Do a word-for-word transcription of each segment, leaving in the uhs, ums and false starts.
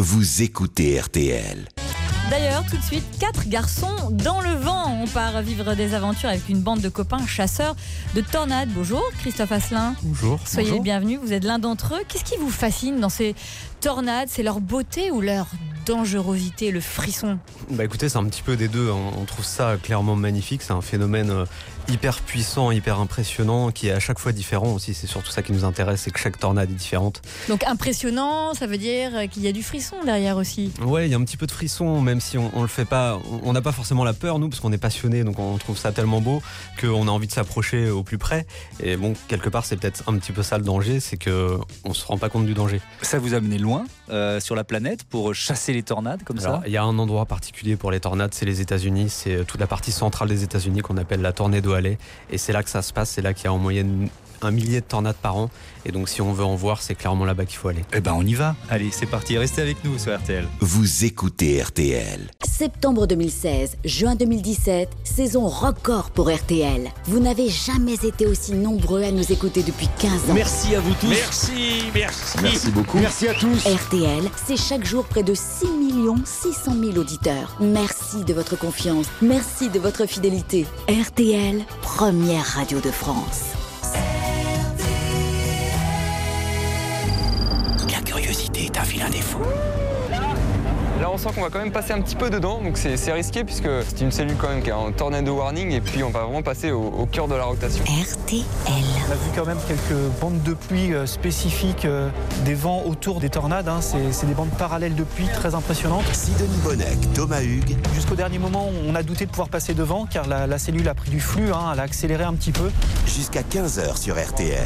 Vous écoutez R T L. D'ailleurs, tout de suite, quatre garçons dans le vent. On part vivre des aventures avec une bande de copains chasseurs de tornades. Bonjour, Christophe Asselin. Bonjour. Soyez bonjour. le bienvenu, vous êtes l'un d'entre eux. Qu'est-ce qui vous fascine dans ces tornades ? C'est leur beauté ou leur dangerosité, le frisson ? Bah écoutez, c'est un petit peu des deux. On trouve ça clairement magnifique. C'est un phénomène hyper puissant, hyper impressionnant, qui est à chaque fois différent aussi. C'est surtout ça qui nous intéresse, c'est que chaque tornade est différente. Donc impressionnant, ça veut dire qu'il y a du frisson derrière aussi. Ouais, il y a un petit peu de frisson, même si on, on le fait pas. On n'a pas forcément la peur, nous, parce qu'on est passionnés, donc on trouve ça tellement beau qu'on a envie de s'approcher au plus près. Et bon, quelque part, c'est peut-être un petit peu ça le danger, c'est que on se rend pas compte du danger. Ça vous a amené loin euh, sur la planète pour chasser les tornades comme Alors, ça ? il y a un endroit particulier pour les tornades, c'est les États-Unis. C'est toute la partie centrale des États-Unis qu'on appelle la Tornado Alley. Et c'est là que ça se passe, c'est là qu'il y a en moyenne un millier de tornades par an. Et donc si on veut en voir, c'est clairement là-bas qu'il faut aller. Eh ben on y va. Allez, c'est parti. Restez avec nous sur R T L. Vous écoutez R T L. Septembre deux mille seize, juin deux mille dix-sept, saison record pour R T L. Vous n'avez jamais été aussi nombreux à nous écouter depuis quinze ans. Merci à vous tous. Merci, merci. Merci beaucoup. Merci à tous. R T L, c'est chaque jour près de six millions six cent mille auditeurs. Merci de votre confiance. Merci de votre fidélité. R T L, première radio de France. La curiosité est un vilain défaut. Là, on sent qu'on va quand même passer un petit peu dedans, donc c'est, c'est risqué puisque c'est une cellule quand même qui est en tornado warning et puis on va vraiment passer au, au cœur de la rotation. R T L. On a vu quand même quelques bandes de pluie euh, spécifiques, euh, des vents autour des tornades. Hein. C'est, c'est des bandes parallèles de pluie très impressionnantes. Sidonie Bonnec, Thomas Hugues. Jusqu'au dernier moment, on a douté de pouvoir passer devant car la, la cellule a pris du flux, hein. Elle a accéléré un petit peu. Jusqu'à quinze heures sur R T L.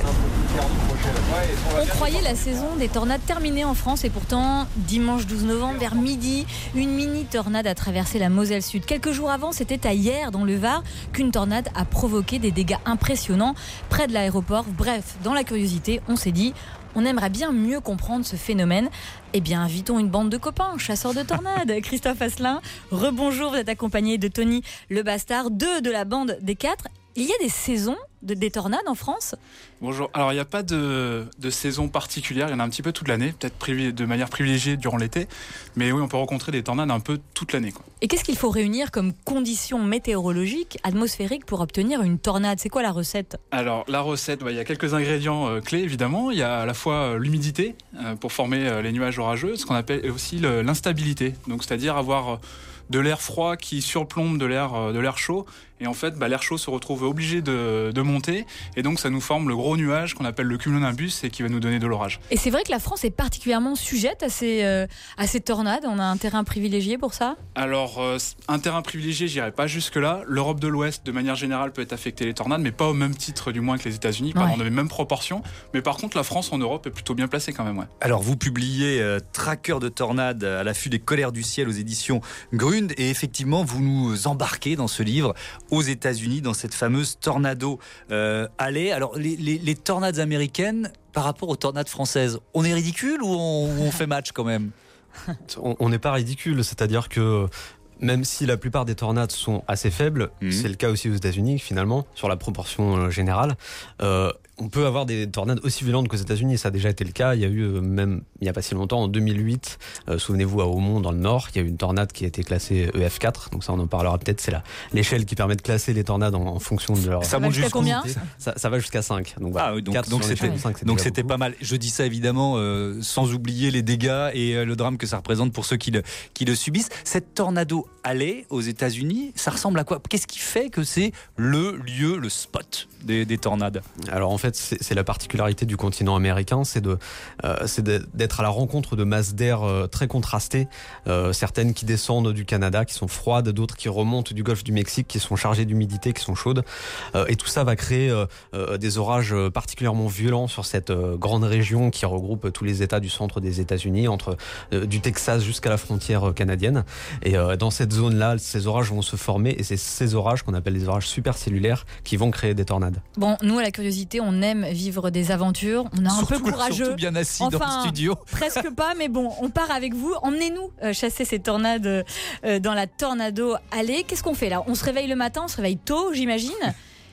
On croyait la saison des tornades terminée en France et pourtant, dimanche douze novembre, vers midi, une mini-tornade a traversé la Moselle Sud. Quelques jours avant, c'était à Hyères, dans le Var, qu'une tornade a provoqué des dégâts impressionnants près de l'aéroport. Bref, dans la curiosité, on s'est dit, on aimerait bien mieux comprendre ce phénomène. Eh bien, invitons une bande de copains, chasseurs de tornades. Christophe Asselin, rebonjour, vous êtes accompagné de Tony Le Bastard, deux de la bande des quatre. Il y a des saisons de, des tornades en France ? Bonjour. Alors, il n'y a pas de, de saison particulière. Il y en a un petit peu toute l'année, peut-être privi- de manière privilégiée durant l'été. Mais oui, on peut rencontrer des tornades un peu toute l'année, quoi. Et qu'est-ce qu'il faut réunir comme conditions météorologiques, atmosphériques pour obtenir une tornade ? C'est quoi la recette ? Alors, la recette, bah, il y a quelques ingrédients euh, clés, évidemment. Il y a à la fois euh, l'humidité euh, pour former euh, les nuages orageux, ce qu'on appelle aussi le, l'instabilité. Donc, c'est-à-dire avoir euh, de l'air froid qui surplombe de l'air, euh, de l'air chaud. Et en fait, bah, l'air chaud se retrouve obligé de, de monter. Et donc, ça nous forme le gros nuage qu'on appelle le cumulonimbus et qui va nous donner de l'orage. Et c'est vrai que la France est particulièrement sujette à ces, euh, à ces tornades. On a un terrain privilégié pour ça ? Alors, euh, un terrain privilégié, j'irai pas jusque-là. L'Europe de l'Ouest, de manière générale, peut être affectée les tornades, mais pas au même titre, du moins, que les États-Unis, pas Ouais. dans les mêmes proportions. Mais par contre, la France en Europe est plutôt bien placée quand même, ouais. Alors vous publiez euh, Tracker de tornades à l'affût des colères du ciel aux éditions Grund. Et effectivement, vous nous embarquez dans ce livre aux États-Unis, dans cette fameuse Tornado euh, Alley. Alors les, les, les tornades américaines par rapport aux tornades françaises, on est ridicule ou on, on fait match quand même ? On n'est pas ridicule, c'est-à-dire que même si la plupart des tornades sont assez faibles, mmh. c'est le cas aussi aux États-Unis finalement, sur la proportion générale. Euh, on peut avoir des tornades aussi violentes qu'aux États-Unis, ça a déjà été le cas. Il y a eu euh, même il n'y a pas si longtemps, en deux mille huit, euh, souvenez-vous, à Aumont dans le Nord, il y a eu une tornade qui a été classée E F quatre. Donc ça, on en parlera peut-être. C'est la, l'échelle qui permet de classer les tornades en, en fonction de leur. Ça, ça monte jusqu'à combien ? ça, ça va jusqu'à cinq. Donc, voilà, ah oui, donc, quatre donc c'était, cinq, c'était, donc c'était pas mal. Je dis ça évidemment euh, sans oublier les dégâts et euh, le drame que ça représente pour ceux qui le, qui le subissent. Cette Tornado Alley aux États-Unis, ça ressemble à quoi ? Qu'est-ce qui fait que c'est le lieu, le spot des, des tornades ? Alors en fait, c'est, c'est la particularité du continent américain, c'est, de, euh, c'est de, d'être à la rencontre de masses d'air euh, très contrastées, euh, certaines qui descendent du Canada, qui sont froides, d'autres qui remontent du golfe du Mexique, qui sont chargées d'humidité, qui sont chaudes. Euh, et tout ça va créer euh, euh, des orages particulièrement violents sur cette euh, grande région qui regroupe tous les États du centre des États-Unis, entre euh, du Texas jusqu'à la frontière canadienne. Et euh, dans cette zone-là, ces orages vont se former et c'est ces orages qu'on appelle les orages supercellulaires qui vont créer des tornades. Bon, nous à la curiosité, on aime vivre des aventures. On est un surtout, peu courageux. Surtout bien assis enfin, dans le studio. Presque pas, mais bon, on part avec vous. Emmenez-nous euh, chasser ces tornades euh, dans la Tornado Alley. Qu'est-ce qu'on fait là ? On se réveille le matin, on se réveille tôt, j'imagine.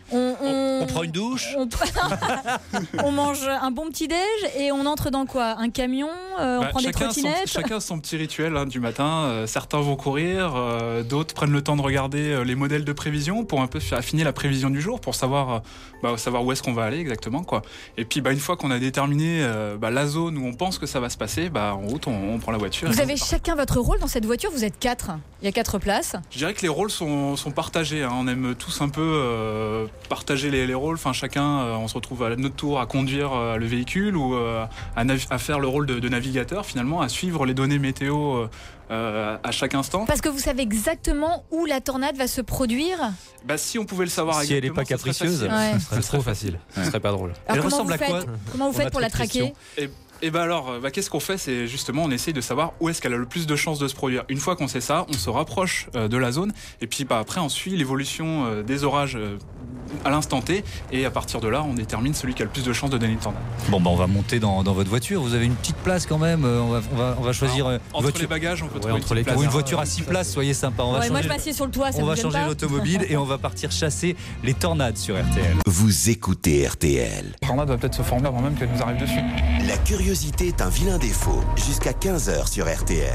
On, on, on prend une douche. On, on mange un bon petit déj et on entre dans quoi? Un camion, euh, on bah, prend des trottinettes. Son, chacun son petit rituel hein, du matin. Euh, certains vont courir, euh, d'autres prennent le temps de regarder euh, les modèles de prévision pour un peu affiner la prévision du jour, pour savoir, euh, bah, savoir où est-ce qu'on va aller exactement, quoi. Et puis bah, une fois qu'on a déterminé euh, bah, la zone où on pense que ça va se passer, bah, en route on, on prend la voiture. Vous avez chacun votre rôle dans cette voiture, vous êtes quatre. Il y a quatre places. Je dirais que les rôles sont, sont partagés. Hein. On aime tous un peu euh, partager les, les rôles. Enfin, chacun, euh, on se retrouve à notre tour à conduire euh, le véhicule ou euh, à, nav- à faire le rôle de, de navigateur finalement, à suivre les données météo euh, à chaque instant. Parce que vous savez exactement où la tornade va se produire. Bah, si on pouvait le savoir si exactement, elle n'est pas capricieuse, ouais. ce serait trop facile. Ce serait pas drôle. Alors, elle ressemble à quoi? Comment vous faites pour la traquer? Et, et bah alors, bah, qu'est-ce qu'on fait? C'est justement, on essaye de savoir où est-ce qu'elle a le plus de chances de se produire. Une fois qu'on sait ça, on se rapproche euh, de la zone et puis bah, après on suit l'évolution euh, des orages euh, à l'instant T et à partir de là, on détermine celui qui a le plus de chances de donner une tornade. Bon bah on va monter dans, dans votre voiture. Vous avez une petite place quand même. On va, on va, on va choisir alors, une entre voiture. les bagages, on peut Ouais, trouver entre une les place. Ou une voiture à six places, soyez sympa. On va ouais, changer, moi je m'assieds sur le toit, ça on vous va gêne changer pas l'automobile et on va partir chasser les tornades sur R T L. Vous écoutez R T L. La tornade va peut-être se former avant même qu'elle nous arrive dessus. La curiosité est un vilain défaut. Jusqu'à quinze heures sur R T L.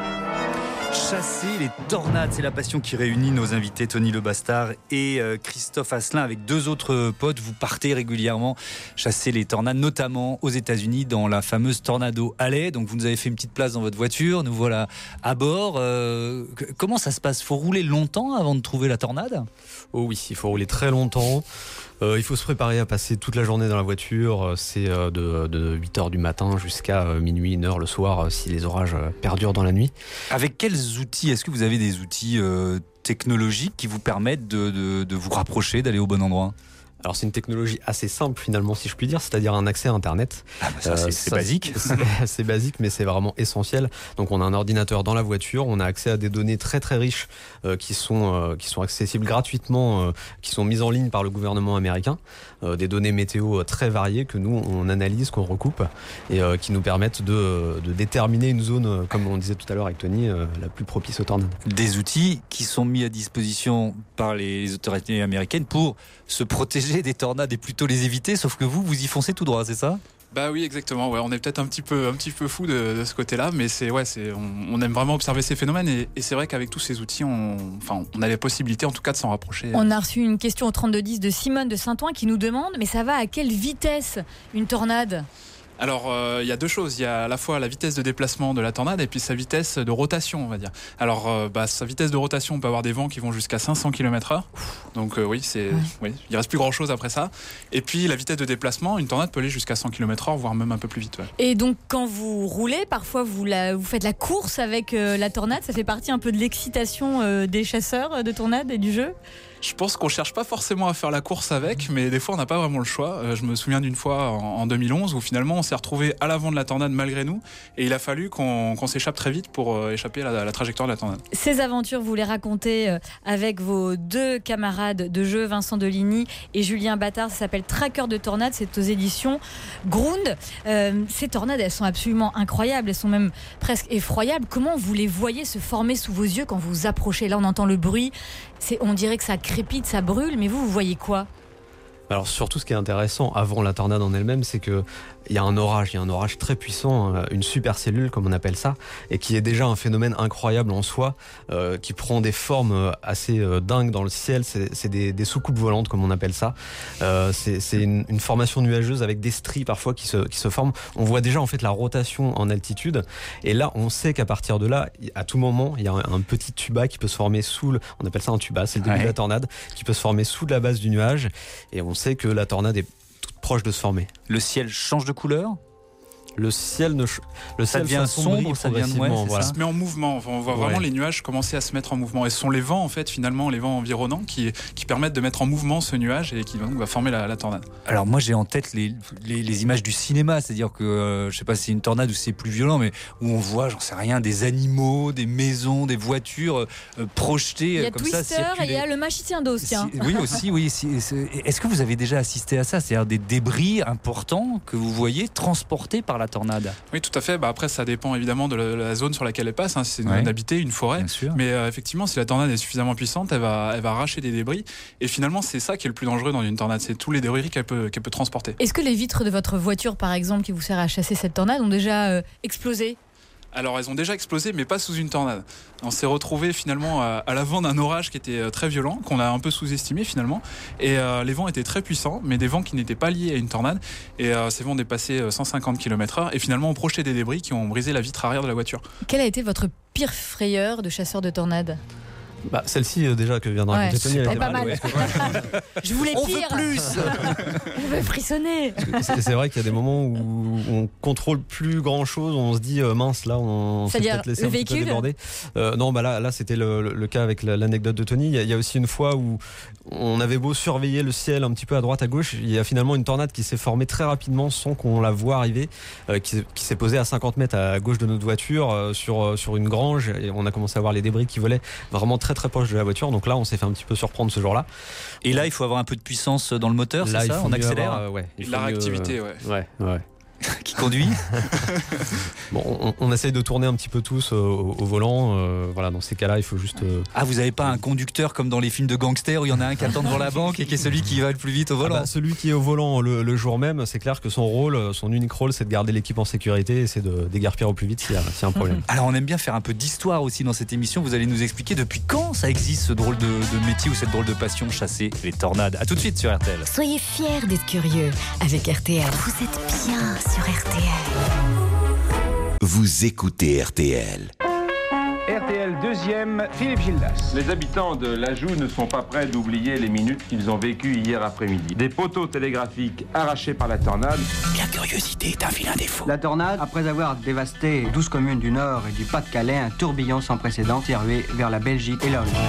Chasser les tornades, c'est la passion qui réunit nos invités Tony Le Bastard et euh, Christophe Asselin. Avec deux autres potes, vous partez régulièrement chasser les tornades, notamment aux États-Unis dans la fameuse Tornado Alley. Donc vous nous avez fait une petite place dans votre voiture, nous voilà à bord. Euh, comment ça se passe? Faut rouler longtemps avant de trouver la tornade? Oh oui, il faut rouler très longtemps. Euh, il faut se préparer à passer toute la journée dans la voiture. C'est euh, de, de huit heures du matin jusqu'à euh, minuit, une heure le soir, euh, si les orages euh, perdurent dans la nuit. Avec quels outils? Est-ce que vous avez des outils euh, technologiques qui vous permettent de, de, de vous rapprocher, d'aller au bon endroit? Alors c'est une technologie assez simple finalement, si je puis dire, c'est-à-dire un accès à Internet. Ah bah ça, euh, c'est, c'est ça, basique. C'est, c'est basique, mais c'est vraiment essentiel. Donc on a un ordinateur dans la voiture, on a accès à des données très très riches euh, qui sont euh, qui sont accessibles gratuitement, euh, qui sont mises en ligne par le gouvernement américain. Euh, des données météo très variées que nous on analyse, qu'on recoupe et euh, qui nous permettent de, de déterminer une zone, euh, comme on disait tout à l'heure avec Tony, euh, la plus propice aux tornades. Des outils qui sont mis à disposition par les, les autorités américaines pour se protéger des tornades et plutôt les éviter, sauf que vous, vous y foncez tout droit, c'est ça? Bah oui, exactement. Ouais, on est peut-être un petit peu, un petit peu fou de, de ce côté-là, mais c'est, ouais, c'est, on, on aime vraiment observer ces phénomènes et, et c'est vrai qu'avec tous ces outils, on, enfin, on a les possibilités, en tout cas, de s'en rapprocher. On a reçu une question au trente-deux dix de Simone de Saint-Ouen qui nous demande, mais ça va à quelle vitesse une tornade? Alors, il euh, y a deux choses. Il y a à la fois la vitesse de déplacement de la tornade et puis sa vitesse de rotation, on va dire. Alors, euh, bah, sa vitesse de rotation, on peut avoir des vents qui vont jusqu'à cinq cents kilomètres heure. Donc, euh, oui, c'est, ouais. oui, il reste plus grand-chose après ça. Et puis, la vitesse de déplacement, une tornade peut aller jusqu'à cent kilomètres heure, voire même un peu plus vite. Ouais. Et donc, quand vous roulez, parfois, vous, la, vous faites la course avec euh, la tornade. Ça fait partie un peu de l'excitation euh, des chasseurs de tornades et du jeu? Je pense qu'on cherche pas forcément à faire la course avec, mais des fois on n'a pas vraiment le choix. Euh, je me souviens d'une fois en, en deux mille onze où finalement on s'est retrouvé à l'avant de la tornade malgré nous, et il a fallu qu'on, qu'on s'échappe très vite pour euh, échapper à la, à la trajectoire de la tornade. Ces aventures, vous les racontez euh, avec vos deux camarades de jeu, Vincent Deligny et Julien Battard. Ça s'appelle Traqueur de tornades, c'est aux éditions Grund. Euh, ces tornades, elles sont absolument incroyables, elles sont même presque effroyables. Comment vous les voyez se former sous vos yeux quand vous vous approchez? Là, on entend le bruit, c'est, on dirait que ça crépite, ça brûle, mais vous, vous voyez quoi? Alors surtout, ce qui est intéressant avant la tornade en elle-même, c'est que il y a un orage, il y a un orage très puissant, une supercellule comme on appelle ça, et qui est déjà un phénomène incroyable en soi, euh, qui prend des formes assez euh, dingues dans le ciel. C'est, c'est des, des soucoupes volantes comme on appelle ça. Euh, c'est c'est une, une formation nuageuse avec des stries parfois qui se, qui se forment. On voit déjà en fait la rotation en altitude, et là on sait qu'à partir de là, à tout moment, il y a un, un petit tuba qui peut se former sous, le, on appelle ça un tuba, c'est le début ouais. de la tornade, qui peut se former sous la base du nuage, et on sait que la tornade est toute proche de se former. Le ciel change de couleur? Le ciel, ne ch... le ça ciel devient sombre, ça devient ouais, voilà. Ça se met en mouvement. Enfin, on voit ouais. vraiment les nuages commencer à se mettre en mouvement. Et ce sont les vents, en fait, finalement, les vents environnants qui, qui permettent de mettre en mouvement ce nuage et qui donc, va former la, la tornade. Alors moi, j'ai en tête les, les, les images du cinéma, c'est-à-dire que euh, je sais pas si c'est une tornade ou si c'est plus violent, mais où on voit, j'en sais rien, des animaux, des maisons, des voitures euh, projetées il y a comme Twister, ça. Et il y a le magicien d'Oz, tiens. Oui, aussi, oui. Est-ce que vous avez déjà assisté à ça? C'est-à-dire des débris importants que vous voyez transportés par la tornade. Oui, tout à fait. Bah, après, ça dépend évidemment de la, la zone sur laquelle elle passe. Hein. Si c'est une Ouais. zone habitée, une forêt. Bien sûr. Mais euh, effectivement, si la tornade est suffisamment puissante, elle va, elle va arracher des débris. Et finalement, c'est ça qui est le plus dangereux dans une tornade. C'est tous les débris qu'elle peut, qu'elle peut transporter. Est-ce que les vitres de votre voiture, par exemple, qui vous sert à chasser cette tornade, ont déjà euh, explosé ? Alors, elles ont déjà explosé, mais pas sous une tornade. On s'est retrouvé finalement à, à l'avant d'un orage qui était très violent, qu'on a un peu sous-estimé finalement. Et euh, les vents étaient très puissants, mais des vents qui n'étaient pas liés à une tornade. Et euh, ces vents dépassaient cent cinquante kilomètres heure et finalement ont projeté des débris qui ont brisé la vitre arrière de la voiture. Quelle a été votre pire frayeur de chasseur de tornades ? Bah, celle-ci euh, déjà que vient de raconter Ouais, Tony, elle c'est était pas mal. ouais. Je voulais On pire. veut plus. On veut frissonner. C'est, c'est vrai qu'il y a des moments où on contrôle plus grand chose, on se dit euh, mince là, on s'est C'est-à-dire peut-être laissé le un petit peu véhicule déborder. Euh, non, bah là, là c'était le, le, le cas avec la, l'anecdote de Tony. Il y, a, il y a aussi une fois où on avait beau surveiller le ciel un petit peu à droite à gauche, il y a finalement une tornade qui s'est formée très rapidement sans qu'on la voie arriver, euh, qui, qui s'est posée à cinquante mètres à gauche de notre voiture euh, sur, euh, sur une grange, et on a commencé à voir les débris qui volaient vraiment très très proche de la voiture. Donc là, on s'est fait un petit peu surprendre ce jour-là. Et là, il faut avoir un peu de puissance dans le moteur, Là, c'est il ça? faut On mieux accélère avoir, euh, ouais, il Et de faut la mieux, réactivité, euh, ouais. Ouais, ouais. Qui conduit? Bon, on, on essaye de tourner un petit peu tous euh, au, au volant. Euh, voilà, dans ces cas-là, il faut juste. Euh... Ah, vous n'avez pas un conducteur comme dans les films de gangsters où il y en a un qui attend devant la banque et qui est celui qui va le plus vite au volant? Ah bah, celui qui est au volant le, le jour même, c'est clair que son rôle, son unique rôle, c'est de garder l'équipe en sécurité et c'est de déguerpir au plus vite s'il y a, s'il y a un problème. Alors, on aime bien faire un peu d'histoire aussi dans cette émission. Vous allez nous expliquer depuis quand ça existe, ce drôle de, de métier ou cette drôle de passion, chasser les tornades. À tout de suite sur R T L. Soyez fiers d'être curieux avec R T L. Vous êtes bien sur R T L. Vous écoutez R T L. R T L deuxième, Philippe Gildas. Les habitants de l'Ajoux ne sont pas prêts d'oublier les minutes qu'ils ont vécues hier après-midi. Des poteaux télégraphiques arrachés par la tornade. La curiosité est un vilain défaut. La tornade, après avoir dévasté douze communes du Nord et du Pas-de-Calais, un tourbillon sans précédent est rué vers la Belgique et la Russie.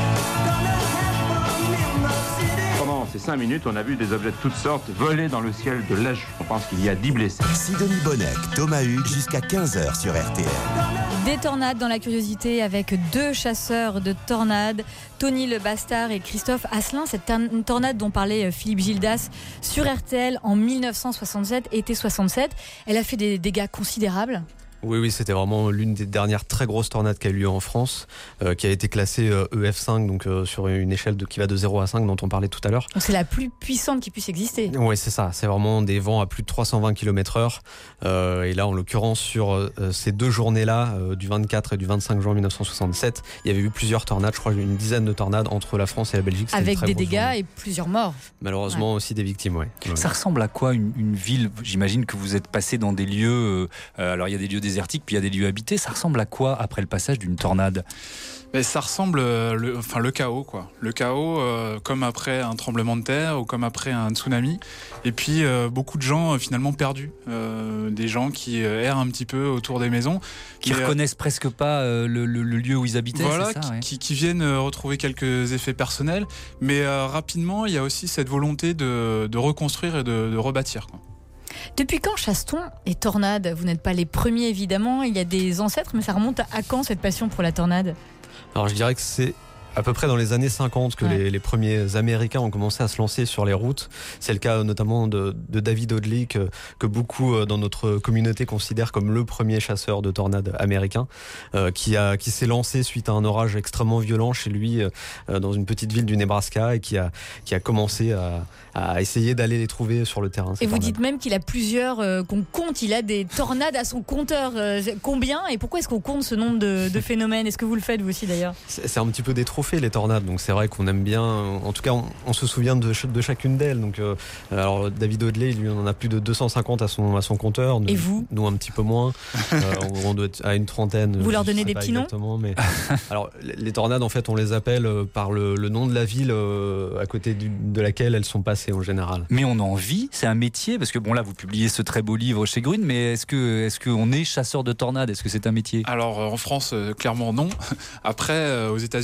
Pendant ces cinq minutes, on a vu des objets de toutes sortes voler dans le ciel de l'Ajoux. On pense qu'il y a dix blessés. Sidonie Bonnec, Thomas Hugues, jusqu'à quinze heures sur R T L. Des tornades dans la curiosité avec deux chasseurs de tornades, Tony Le Bastard et Christophe Asselin. Cette tor- tornade dont parlait Philippe Gildas sur R T L en dix-neuf cent soixante-sept, été soixante-sept, elle a fait des dégâts considérables. Oui, oui, c'était vraiment l'une des dernières très grosses tornades qui a eu lieu en France, euh, qui a été classée euh, E F cinq, donc euh, sur une échelle de, qui va de zéro à cinq, dont on parlait tout à l'heure. Donc c'est la plus puissante qui puisse exister. Oui, c'est ça. C'est vraiment des vents à plus de trois cent vingt kilomètres heure. Euh, et là, en l'occurrence, sur euh, ces deux journées-là, euh, du vingt-quatre et du vingt-cinq juin mille neuf cent soixante-sept, il y avait eu plusieurs tornades, je crois une dizaine de tornades entre la France et la Belgique. C'était Avec une très des grosse dégâts journée. et plusieurs morts. Malheureusement, ouais. Aussi des victimes, ouais. ouais. Ça ressemble à quoi une, une ville? J'imagine que vous êtes passé dans des lieux. Euh, alors, il y a des lieux désertiques, puis il y a des lieux habités. Ça ressemble à quoi après le passage d'une tornade? Mais ça ressemble, euh, le, enfin le chaos quoi. Le chaos, euh, comme après un tremblement de terre ou comme après un tsunami. Et puis euh, beaucoup de gens euh, finalement perdus, euh, des gens qui euh, errent un petit peu autour des maisons, qui mais, reconnaissent euh, presque pas euh, le, le, le lieu où ils habitaient. Voilà, c'est ça, qui, ouais. qui, qui viennent euh, retrouver quelques effets personnels, mais euh, rapidement il y a aussi cette volonté de, de reconstruire et de, de rebâtir, quoi. Depuis quand chasse-t-on les tornades? Vous n'êtes pas les premiers évidemment, il y a des ancêtres, mais ça remonte à quand cette passion pour la tornade? Alors je dirais que c'est à peu près dans les années cinquante que ouais. les, les premiers Américains ont commencé à se lancer sur les routes. C'est le cas notamment de, de David Hoadley, que, que beaucoup dans notre communauté considèrent comme le premier chasseur de tornades américain, euh, qui, a, qui s'est lancé suite à un orage extrêmement violent chez lui euh, dans une petite ville du Nebraska et qui a, qui a commencé à, à essayer d'aller les trouver sur le terrain. Et vous tornades. dites même qu'il a plusieurs, euh, qu'on compte, il a des tornades à son compteur. Euh, combien et pourquoi est-ce qu'on compte ce nombre de, de phénomènes? Est-ce que vous le faites vous aussi d'ailleurs? C'est, c'est un petit peu des trophées les tornades, donc c'est vrai qu'on aime bien, en tout cas on, on se souvient de, de chacune d'elles. Donc euh, alors David Hoadley, lui, on en a plus de deux cent cinquante à son, à son compteur. Nous, et vous? Nous un petit peu moins. euh, on, on doit être à une trentaine. Vous leur donnez des petits noms? Mais alors les tornades en fait on les appelle par le, le nom de la ville euh, à côté du, de laquelle elles sont passées en général. Mais on en vit, c'est un métier, parce que bon là vous publiez ce très beau livre chez Grune, mais est-ce que est-ce qu'on est chasseur de tornades? Est-ce que c'est un métier? Alors en France euh, clairement non. Après euh, aux États-Unis oui, il y a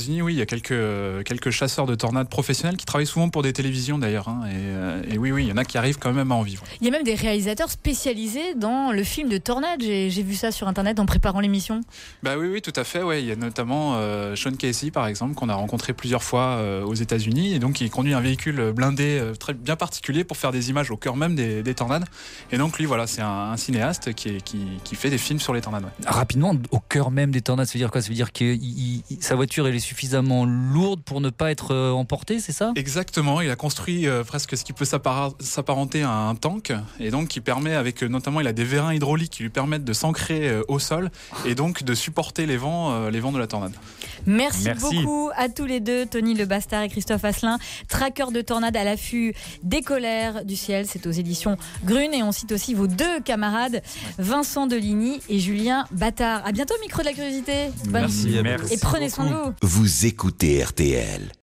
quelques, quelques chasseurs de tornades professionnels qui travaillent souvent pour des télévisions d'ailleurs. Hein, et, et oui, oui, il y en a qui arrivent quand même à en vivre. Il y a même des réalisateurs spécialisés dans le film de tornade. J'ai, j'ai vu ça sur Internet en préparant l'émission. Bah oui, oui, tout à fait. Ouais. Il y a notamment euh, Sean Casey, par exemple, qu'on a rencontré plusieurs fois euh, aux États-Unis. Et donc, il conduit un véhicule blindé euh, très bien particulier pour faire des images au cœur même des, des tornades. Et donc, lui, voilà, c'est un, un cinéaste qui, est, qui, qui fait des films sur les tornades. Ouais. Rapidement, au cœur même des tornades, ça veut dire quoi? Ça veut dire que il, il, sa voiture elle est suffisamment lourde pour ne pas être euh, emportée, c'est ça? Exactement. Il a construit euh, presque ce qui peut s'appara- s'apparenter à un tank. Et donc, qui permet, avec euh, notamment, il a des vérins hydrauliques qui lui permettent de s'ancrer euh, au sol et donc de supporter les vents, euh, les vents de la tornade. Merci, Merci beaucoup à tous les deux, Tony Le Bastard et Christophe Asselin. Traqueur de tornade à l'affût des colères du ciel, c'est aux éditions Grune. Et on cite aussi vos deux camarades, Vincent Deligny et Julien Battard. À bientôt, micro de la curiosité. Bonne... Merci. Et prenez soin de vous. Vous écoutez R T L.